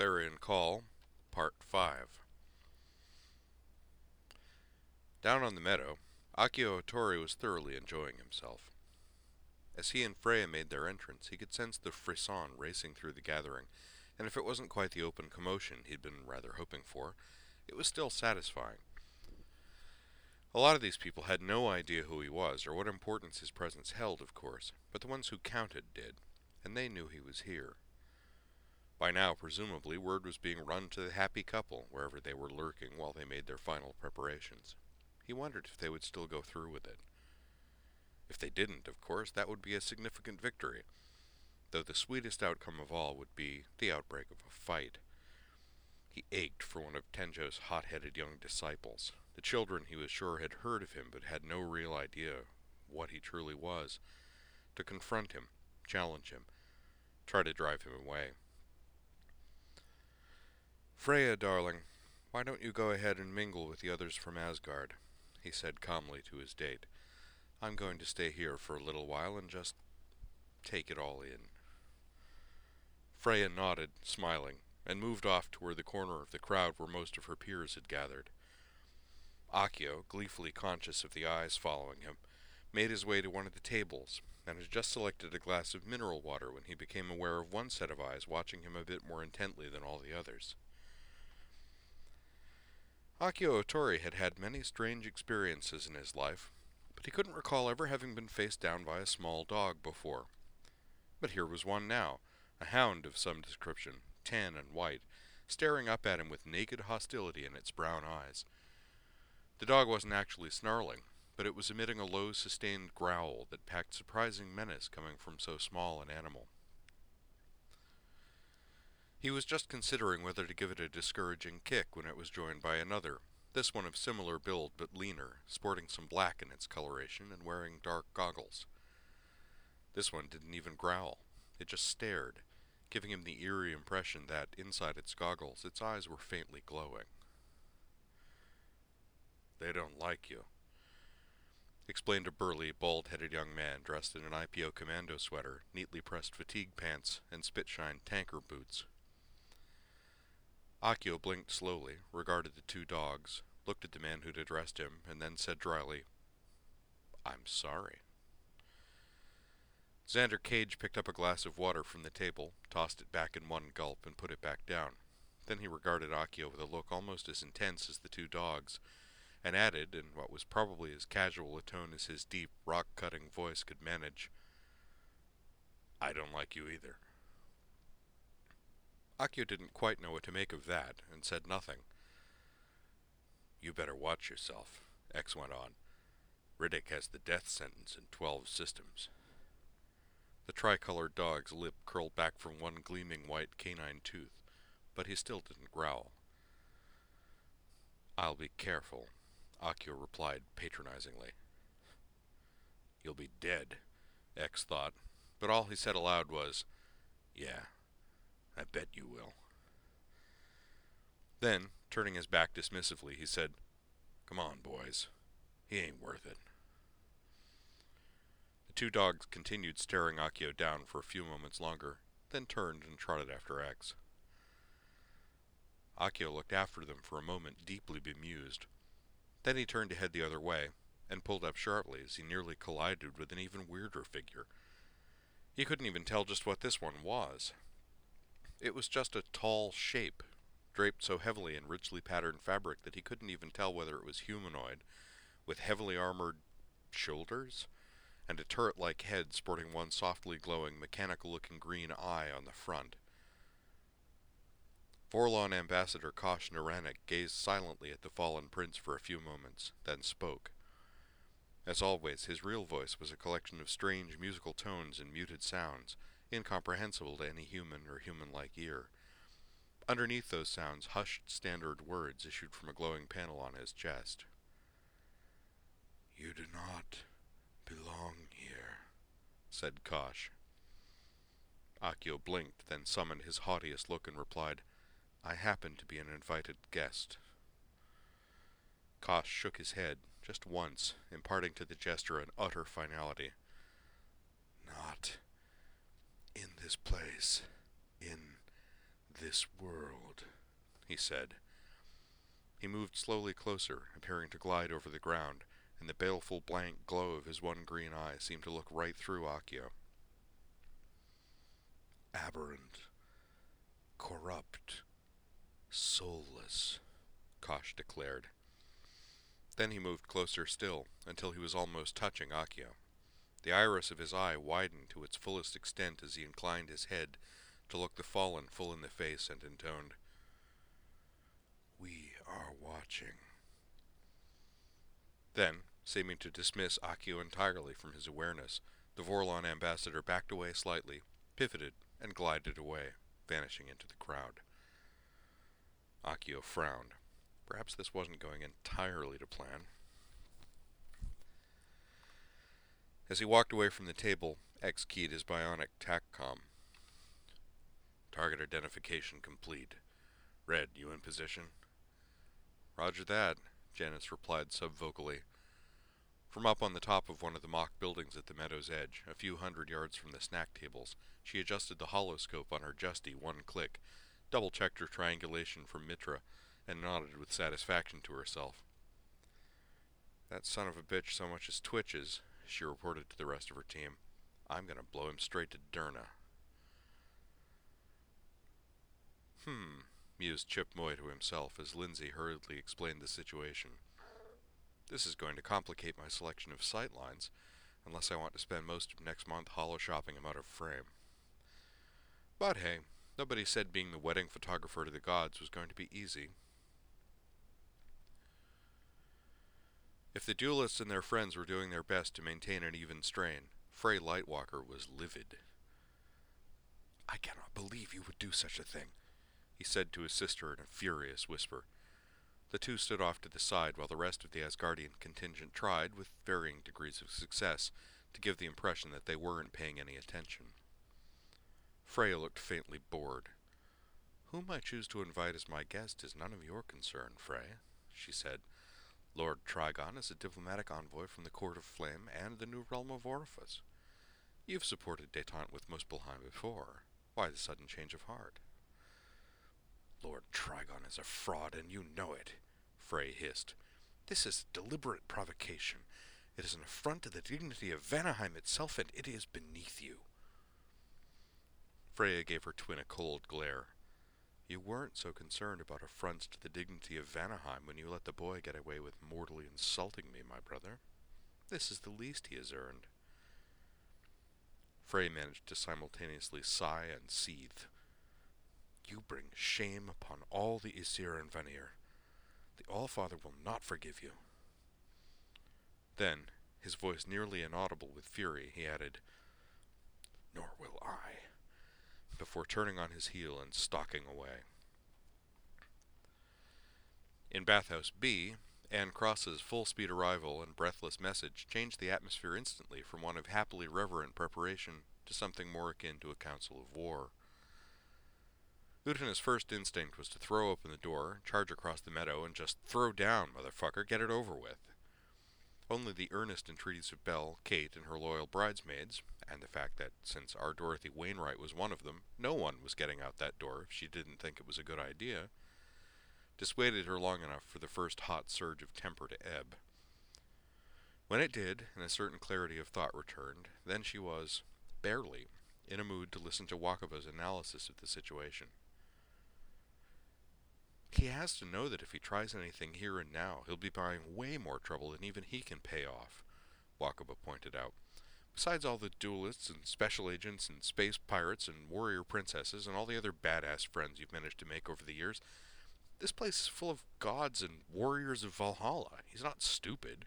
Clarion Call, Part 5. Down on the meadow, Akio Otori was thoroughly enjoying himself. As he and Freya made their entrance, he could sense the frisson racing through the gathering, and if it wasn't quite the open commotion he'd been rather hoping for, it was still satisfying. A lot of these people had no idea who he was, or what importance his presence held, of course, but the ones who counted did, and they knew he was here. By now, presumably, word was being run to the happy couple, wherever they were lurking while they made their final preparations. He wondered if they would still go through with it. If they didn't, of course, that would be a significant victory, though the sweetest outcome of all would be the outbreak of a fight. He ached for one of Tenjo's hot-headed young disciples, the children he was sure had heard of him but had no real idea what he truly was, to confront him, challenge him, try to drive him away. "Freya, darling, why don't you go ahead and mingle with the others from Asgard?" he said calmly to his date. "I'm going to stay here for a little while and just take it all in." Freya nodded, smiling, and moved off toward the corner of the crowd where most of her peers had gathered. Akio, gleefully conscious of the eyes following him, made his way to one of the tables, and had just selected a glass of mineral water when he became aware of one set of eyes watching him a bit more intently than all the others. Akio Otori had had many strange experiences in his life, but he couldn't recall ever having been faced down by a small dog before. But here was one now, a hound of some description, tan and white, staring up at him with naked hostility in its brown eyes. The dog wasn't actually snarling, but it was emitting a low, sustained growl that packed surprising menace coming from so small an animal. He was just considering whether to give it a discouraging kick when it was joined by another, this one of similar build but leaner, sporting some black in its coloration and wearing dark goggles. This one didn't even growl. It just stared, giving him the eerie impression that, inside its goggles, its eyes were faintly glowing. "They don't like you," explained a burly, bald-headed young man dressed in an IPO commando sweater, neatly pressed fatigue pants, and spit-shined tanker boots. Akio blinked slowly, regarded the two dogs, looked at the man who'd addressed him, and then said dryly, "I'm sorry." Xander Cage picked up a glass of water from the table, tossed it back in one gulp, and put it back down. Then he regarded Akio with a look almost as intense as the two dogs, and added, in what was probably as casual a tone as his deep, rock-cutting voice could manage, "I don't like you either." Akio didn't quite know what to make of that, and said nothing. "You better watch yourself," X went on. "Riddick has the death sentence in 12 systems." The tricolored dog's lip curled back from one gleaming white canine tooth, but he still didn't growl. "I'll be careful," Akio replied patronizingly. "You'll be dead," X thought, but all he said aloud was, "Yeah, I bet you will." Then, turning his back dismissively, he said, "Come on, boys. He ain't worth it." The two dogs continued staring Akio down for a few moments longer, then turned and trotted after X. Akio looked after them for a moment, deeply bemused. Then he turned to head the other way, and pulled up sharply as he nearly collided with an even weirder figure. He couldn't even tell just what this one was. It was just a tall shape, draped so heavily in richly patterned fabric that he couldn't even tell whether it was humanoid, with heavily armored shoulders, and a turret-like head sporting one softly glowing, mechanical-looking green eye on the front. Vorlon Ambassador Kosh Naranik gazed silently at the fallen prince for a few moments, then spoke. As always, his real voice was a collection of strange musical tones and muted sounds, incomprehensible to any human or human-like ear. Underneath those sounds, hushed standard words issued from a glowing panel on his chest. "You do not belong here," said Kosh. Akio blinked, then summoned his haughtiest look and replied, "I happen to be an invited guest." Kosh shook his head, just once, imparting to the gesture an utter finality. "Not in this place. In this world, he said. He moved slowly closer, appearing to glide over the ground, and the baleful blank glow of his one green eye seemed to look right through Accio. Aberrant, corrupt, soulless, Kosh declared. Then he moved closer still, until he was almost touching Accio. The iris of his eye widened to its fullest extent as he inclined his head to look the fallen full in the face and intoned, "We are watching." Then, seeming to dismiss Accio entirely from his awareness, the Vorlon ambassador backed away slightly, pivoted, and glided away, vanishing into the crowd. Accio frowned. Perhaps this wasn't going entirely to plan. As he walked away from the table, X keyed his bionic TACCOM. Target identification complete. Red, you in position? Roger that, Janice replied subvocally. From up on the top of one of the mock buildings at the meadow's edge, a few 100 yards from the snack tables, she adjusted the holoscope on her Justy one click, double-checked her triangulation from Mitra, and nodded with satisfaction to herself. That son of a bitch so much as twitches, she reported to the rest of her team. I'm gonna blow him straight to Derna. Mused Chip Moy to himself as Lindsay hurriedly explained the situation. This is going to complicate my selection of sightlines, unless I want to spend most of next month holo-shopping him out of frame. But hey, nobody said being the wedding photographer to the gods was going to be easy. If the duelists and their friends were doing their best to maintain an even strain, Frey Lightwalker was livid. I cannot believe you would do such a thing, he said to his sister in a furious whisper. The two stood off to the side while the rest of the Asgardian contingent tried, with varying degrees of success, to give the impression that they weren't paying any attention. Freya looked faintly bored. Whom I choose to invite as my guest is none of your concern, Frey, she said. Lord Trigon is a diplomatic envoy from the Court of Flame and the New Realm of Orifice. You've supported Détente with Muspelheim before. Why the sudden change of heart? Lord Trigon is a fraud, and you know it, Frey hissed. This is deliberate provocation. It is an affront to the dignity of Vanaheim itself, and it is beneath you. Freya gave her twin a cold glare. You weren't so concerned about affronts to the dignity of Vanaheim when you let the boy get away with mortally insulting me, my brother. This is the least he has earned. Frey managed to simultaneously sigh and seethe. You bring shame upon all the Aesir and Vanir. The Allfather will not forgive you. Then, his voice nearly inaudible with fury, he added, Nor will I, before turning on his heel and stalking away. In Bathhouse B, Anne Cross's full-speed arrival and breathless message changed the atmosphere instantly from one of happily reverent preparation to something more akin to a council of war. Utena's first instinct was to throw open the door, charge across the meadow, and just throw down, motherfucker, get it over with. Only the earnest entreaties of Belle, Kate, and her loyal bridesmaids, and the fact that, since our Dorothy Wainwright was one of them, no one was getting out that door if she didn't think it was a good idea, dissuaded her long enough for the first hot surge of temper to ebb. When it did, and a certain clarity of thought returned, then she was, barely, in a mood to listen to Wakaba's analysis of the situation. He has to know that if he tries anything here and now, he'll be buying way more trouble than even he can pay off, Wakaba pointed out. Besides all the duelists and special agents and space pirates and warrior princesses and all the other badass friends you've managed to make over the years, this place is full of gods and warriors of Valhalla. He's not stupid.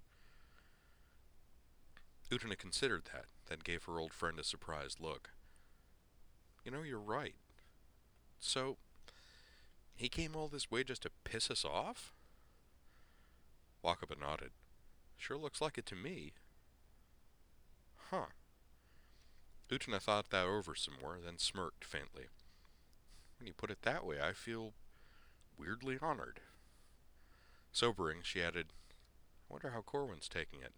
Utena considered that, then gave her old friend a surprised look. You know, you're right. So, he came all this way just to piss us off? Wakaba nodded. Sure looks like it to me. Huh. Utena thought that over some more, then smirked faintly. When you put it that way, I feel weirdly honored. Sobering, she added, I wonder how Corwin's taking it.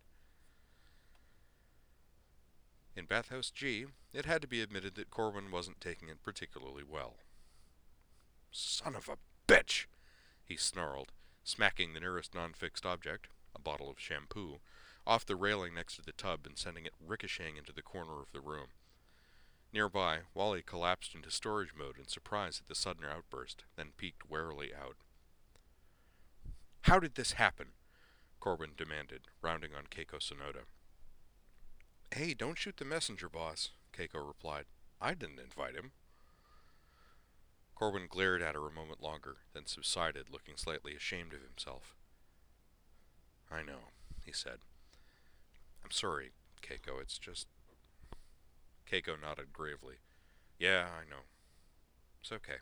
In Bathhouse G, it had to be admitted that Corwin wasn't taking it particularly well. Son of a bitch! He snarled, smacking the nearest non-fixed object, a bottle of shampoo, off the railing next to the tub and sending it ricocheting into the corner of the room. Nearby, Wally collapsed into storage mode in surprise at the sudden outburst, then peeked warily out. "How did this happen?" Corbin demanded, rounding on Keiko Sonoda. "Hey, don't shoot the messenger, boss," Keiko replied. "I didn't invite him." Corbin glared at her a moment longer, then subsided, looking slightly ashamed of himself. "I know," he said. "I'm sorry, Keiko, it's just..." Keiko nodded gravely. "Yeah, I know. It's okay."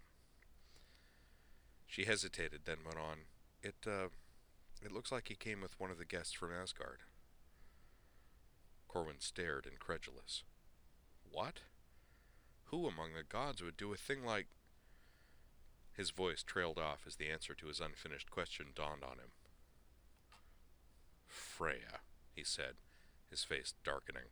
She hesitated, then went on. It looks like he came with one of the guests from Asgard." Corbin stared, incredulous. "What? Who among the gods would do a thing like..." His voice trailed off as the answer to his unfinished question dawned on him. "Freya," he said, his face darkening.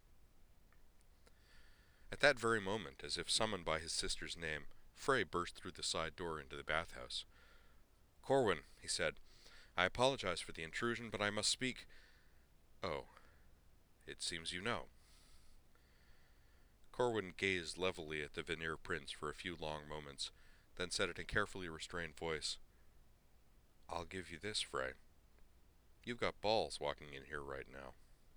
At that very moment, as if summoned by his sister's name, Frey burst through the side door into the bathhouse. "Corwin," he said, "I apologize for the intrusion, but I must speak..." "Oh, it seems you know." Corwin gazed levelly at the veneer prince for a few long moments, then said in a carefully restrained voice, "I'll give you this, Frey. You've got balls walking in here right now."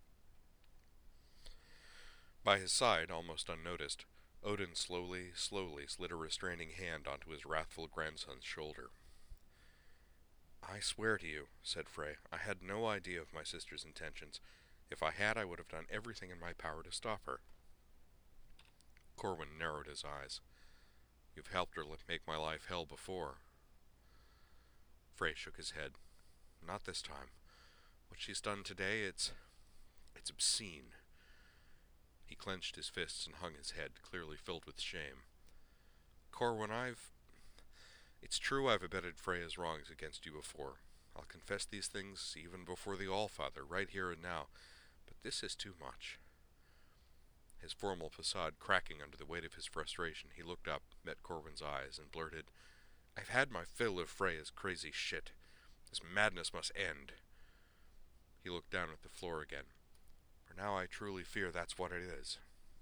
By his side, almost unnoticed, Odin slowly slid a restraining hand onto his wrathful grandson's shoulder. "I swear to you," said Frey, "I had no idea of my sister's intentions. If I had, I would have done everything in my power to stop her." Corwin narrowed his eyes. "You've helped her make my life hell before." Frey shook his head. "Not this time. What she's done today, it's obscene." He clenched his fists and hung his head, clearly filled with shame. "Corwin, it's true I've abetted Freya's wrongs against you before. I'll confess these things even before the Allfather, right here and now. But this is too much." His formal facade cracking under the weight of his frustration, he looked up, met Corwin's eyes, and blurted, "I've had my fill of Freya's crazy shit. This madness must end." He looked down at the floor again. "For now I truly fear that's what it is."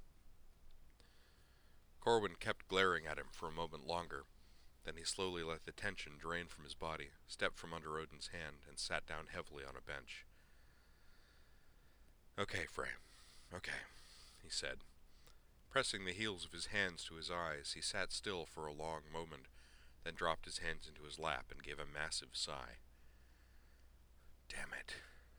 Corwin kept glaring at him for a moment longer. Then he slowly let the tension drain from his body, stepped from under Odin's hand, and sat down heavily on a bench. "Okay, Frey. Okay," he said. Pressing the heels of his hands to his eyes, he sat still for a long moment, then dropped his hands into his lap and gave a massive sigh. "Damn it."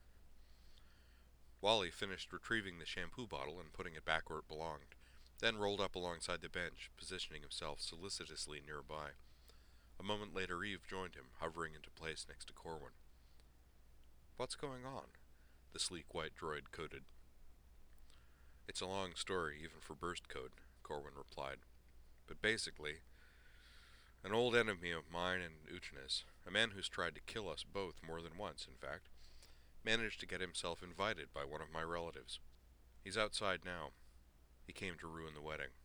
Wally finished retrieving the shampoo bottle and putting it back where it belonged, then rolled up alongside the bench, positioning himself solicitously nearby. A moment later Eve joined him, hovering into place next to Corwin. "What's going on?" the sleek white droid coded. "It's a long story, even for burst code," Corwin replied. "But basically, an old enemy of mine and Uchin's, a man who's tried to kill us both more than once, in fact, managed to get himself invited by one of my relatives. He's outside now. He came to ruin the wedding."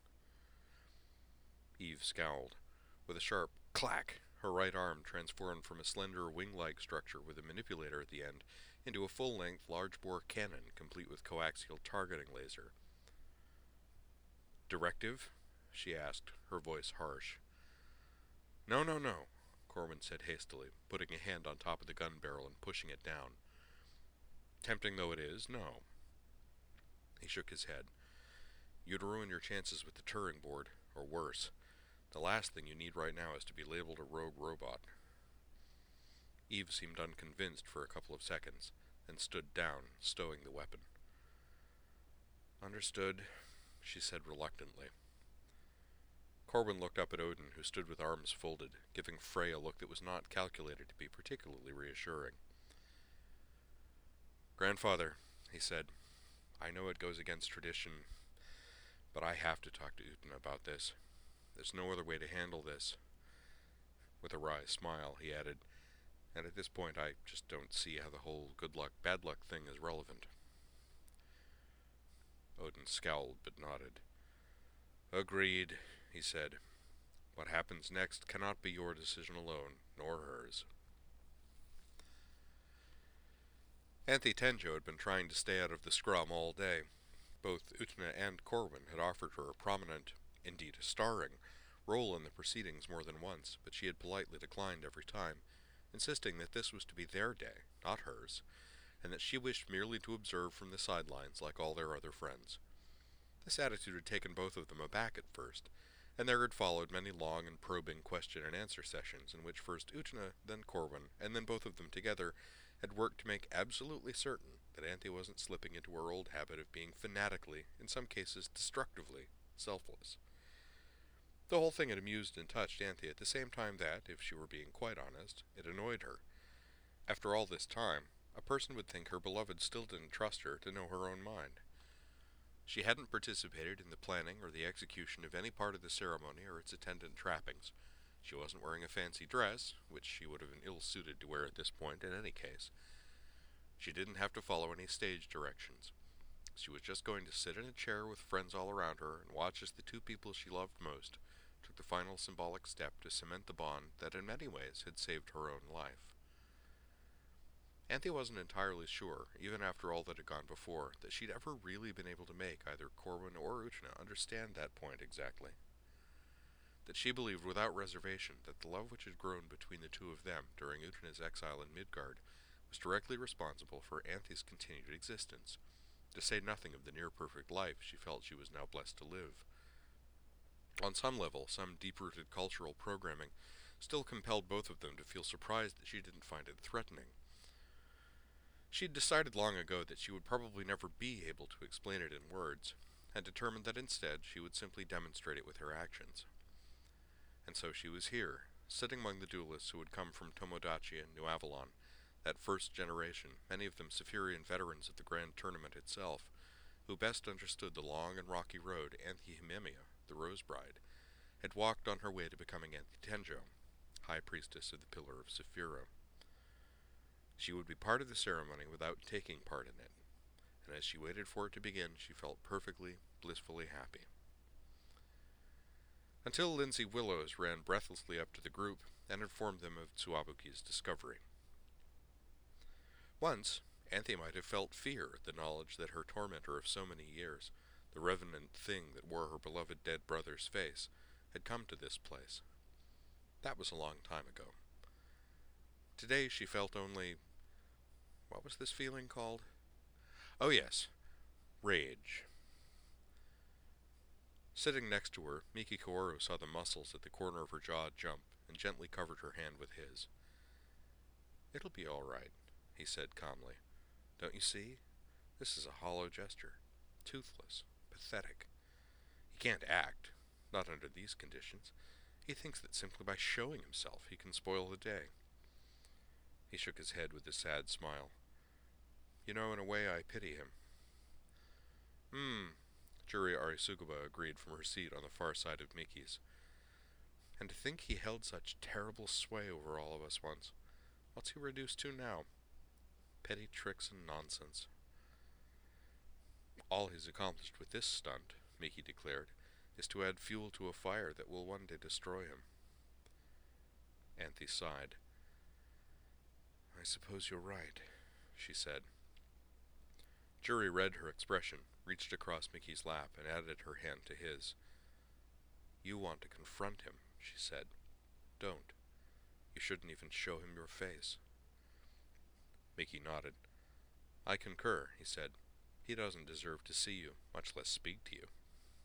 Eve scowled. With a sharp clack, her right arm transformed from a slender wing-like structure with a manipulator at the end into a full-length, large-bore cannon complete with coaxial targeting laser. "Directive?" she asked, her voice harsh. No, Corwin said hastily, putting a hand on top of the gun barrel and pushing it down. "Tempting though it is, no." He shook his head. "You'd ruin your chances with the Turing board, or worse. The last thing you need right now is to be labeled a rogue robot." Eve seemed unconvinced for a couple of seconds, then stood down, stowing the weapon. "Understood," she said reluctantly. Corwin looked up at Odin, who stood with arms folded, giving Frey a look that was not calculated to be particularly reassuring. "Grandfather," he said, "I know it goes against tradition, but I have to talk to Utin about this. There's no other way to handle this." With a wry smile, he added, "And at this point I just don't see how the whole good luck, bad luck thing is relevant." Odin scowled but nodded. "Agreed," he said. What happens next cannot be your decision alone, nor hers. Anthy Tenjo had been trying to stay out of the scrum all day. Both Utna and Corwin had offered her a prominent, indeed a starring, role in the proceedings more than once, but she had politely declined every time, insisting that this was to be their day, not hers, and that she wished merely to observe from the sidelines like all their other friends. This attitude had taken both of them aback at first, and there had followed many long and probing question-and-answer sessions in which first Utna, then Corwin, and then both of them together had worked to make absolutely certain that Anthy wasn't slipping into her old habit of being fanatically, in some cases destructively, selfless. The whole thing had amused and touched Anthy at the same time that, if she were being quite honest, it annoyed her. After all this time, a person would think her beloved still didn't trust her to know her own mind. She hadn't participated in the planning or the execution of any part of the ceremony or its attendant trappings. She wasn't wearing a fancy dress, which she would have been ill-suited to wear at this point in any case. She didn't have to follow any stage directions. She was just going to sit in a chair with friends all around her and watch as the two people she loved most took the final symbolic step to cement the bond that in many ways had saved her own life. Anthy wasn't entirely sure, even after all that had gone before, that she'd ever really been able to make either Corwin or Utna understand that point exactly. That she believed without reservation that the love which had grown between the two of them during Utna's exile in Midgard was directly responsible for Anthy's continued existence, to say nothing of the near-perfect life she felt she was now blessed to live. On some level, some deep-rooted cultural programming still compelled both of them to feel surprised that she didn't find it threatening. She'd decided long ago that she would probably never be able to explain it in words, and determined that instead she would simply demonstrate it with her actions. And so she was here, sitting among the duelists who had come from Tomodachi and New Avalon, that first generation, many of them Saphirian veterans of the grand tournament itself, who best understood the long and rocky road Anthy Himemia, the Rose Bride, had walked on her way to becoming Anthy Tenjo, High Priestess of the Pillar of Saphira. She would be part of the ceremony without taking part in it, and as she waited for it to begin, she felt perfectly, blissfully happy. Until Lindsay Willows ran breathlessly up to the group and informed them of Tsuwabuki's discovery. Once, Anthy might have felt fear at the knowledge that her tormentor of so many years, the revenant thing that wore her beloved dead brother's face, had come to this place. That was a long time ago. Today she felt only... what was this feeling called? Oh yes, rage. Sitting next to her, Miki Kaoru saw the muscles at the corner of her jaw jump and gently covered her hand with his. "It'll be all right," he said calmly. "Don't you see? This is a hollow gesture. Toothless. Pathetic. He can't act. Not under these conditions. He thinks that simply by showing himself he can spoil the day." He shook his head with a sad smile. "You know, in a way I pity him." Juri Arisuguba agreed from her seat on the far side of Miki's. "And to think he held such terrible sway over all of us once. What's he reduced to now? Petty tricks and nonsense." "All he's accomplished with this stunt," Miki declared, "is to add fuel to a fire that will one day destroy him." Anthy sighed. "I suppose you're right," she said. Juri read her expression, reached across Miki's lap, and added her hand to his. "You want to confront him," she said. "Don't. You shouldn't even show him your face." Miki nodded. "I concur," he said. "He doesn't deserve to see you, much less speak to you."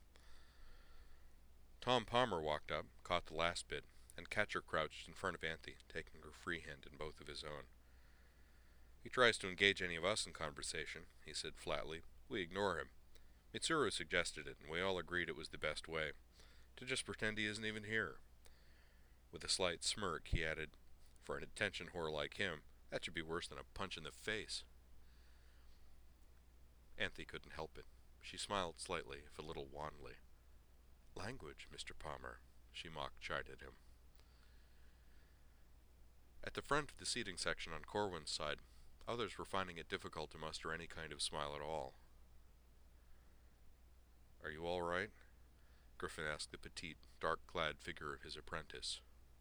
Tom Palmer walked up, caught the last bit, and Catcher crouched in front of Anthy, taking her free hand in both of his own. "He tries to engage any of us in conversation," he said flatly. "We ignore him. Mitsuru suggested it, and we all agreed it was the best way. To just pretend he isn't even here." With a slight smirk, he added, "For an attention whore like him, that should be worse than a punch in the face." Anthy couldn't help it. She smiled slightly, if a little wanly. "Language, Mr. Palmer," she mock-chided him. At the front of the seating section on Corwin's side, others were finding it difficult to muster any kind of smile at all. "Are you all right?" Griffin asked the petite, dark-clad figure of his apprentice.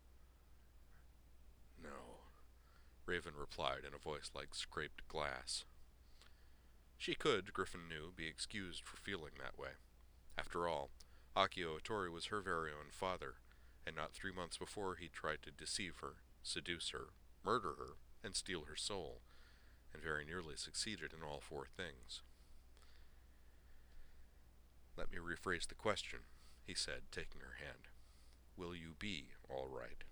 No, Raven replied in a voice like scraped glass. She could, Griffin knew, be excused for feeling that way. After all, Akio Otori was her very own father, and not 3 months before he tried to deceive her, seduce her, murder her, and steal her soul, and very nearly succeeded in all 4 things. Let me rephrase the question, he said, taking her hand. Will you be all right?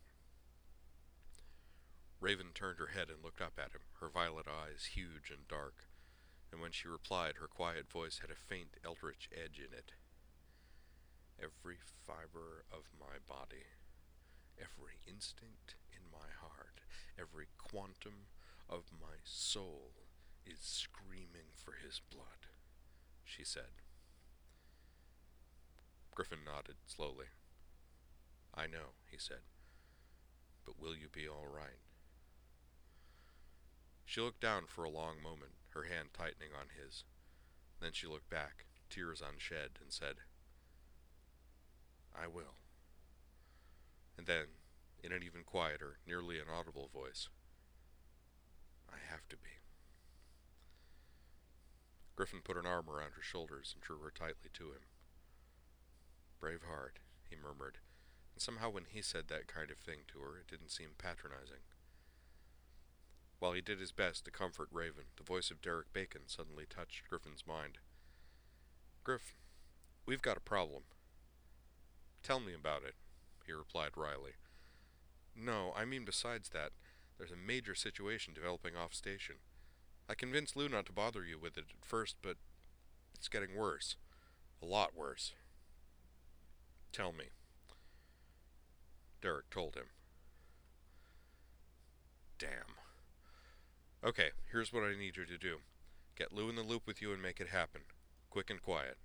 Raven turned her head and looked up at him, her violet eyes huge and dark, and when she replied, her quiet voice had a faint eldritch edge in it. Every fiber of my body, every instinct in my heart, every quantum of my soul is screaming for his blood, she said. Griffin nodded slowly. I know, he said, but will you be all right? She looked down for a long moment, her hand tightening on his. Then she looked back, tears unshed, and said, I will. And then, in an even quieter, nearly inaudible voice, I have to be. Griffin put an arm around her shoulders and drew her tightly to him. Brave heart, he murmured, and somehow when he said that kind of thing to her, it didn't seem patronizing. While he did his best to comfort Raven, the voice of Derek Bacon suddenly touched Griffin's mind. Griff, we've got a problem. Tell me about it, he replied wryly. No, I mean besides that, there's a major situation developing off-station. I convinced Lou not to bother you with it at first, but it's getting worse. A lot worse. Tell me. Derek told him. Damn. Okay, here's what I need you to do. Get Lou in the loop with you and make it happen. Quick and quiet.